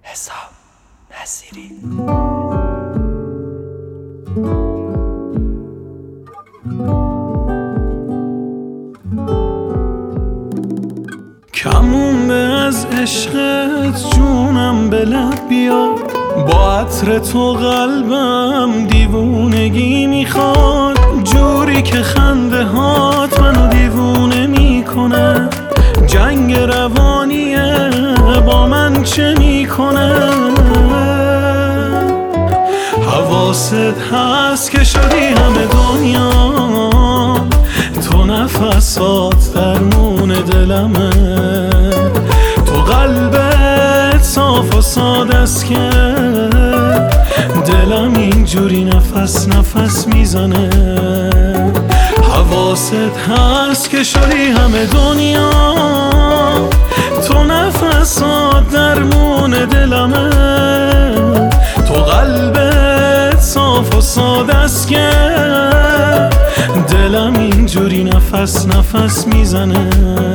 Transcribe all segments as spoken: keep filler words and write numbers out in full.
حسام نصیری. کمونده از عشقت جونم به لب بیاد، با عطر تو قلبم دیوونگی میخواد، جوری که خنده هات منو دیوونه میکنه، جنگ روانیه با من چه میکنه. حواست هست که شدی همه دنیا، تو نفسات درمون دلمه، تو قلبت صاف و ساده است که دلم اینجوری نفس نفس میزنه. حواست هست که شدی همه دنیا، تو نفسات درمون دلمه، تو قلبت صاف و ساده است که دلم اینجوری نفس نفس میزنه.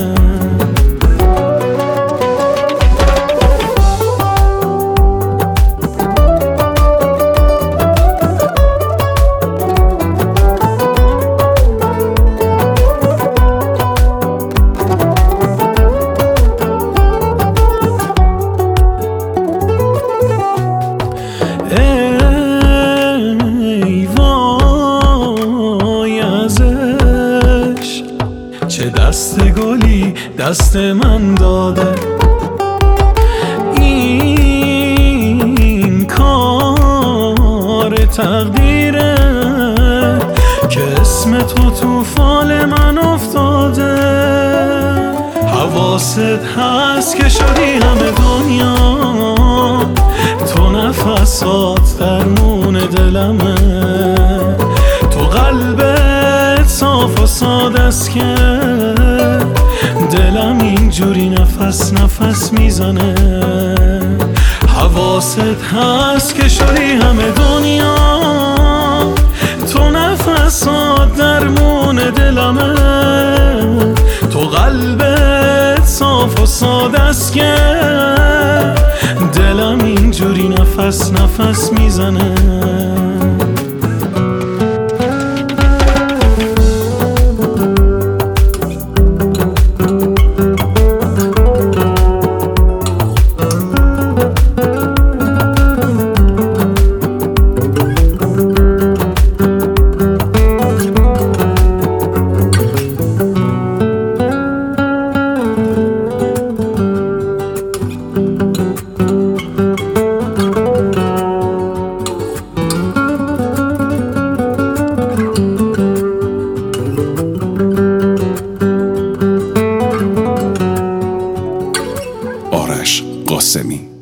چه دست گلی دست من داده، این کار تقدیره که اسم تو تو فال من افتاده. حواست هست که شدی همه دنیا، تو نفسات درمون دلمه، تو قلبت صاف و ساده است که دلم اینجوری نفس نفس میزنه. حواست هست که شدی همه دنیا، تو نفسات درمون دلمه، تو قلبت صاف و ساده است که دلم اینجوری نفس نفس میزنه. آرش قاسمی.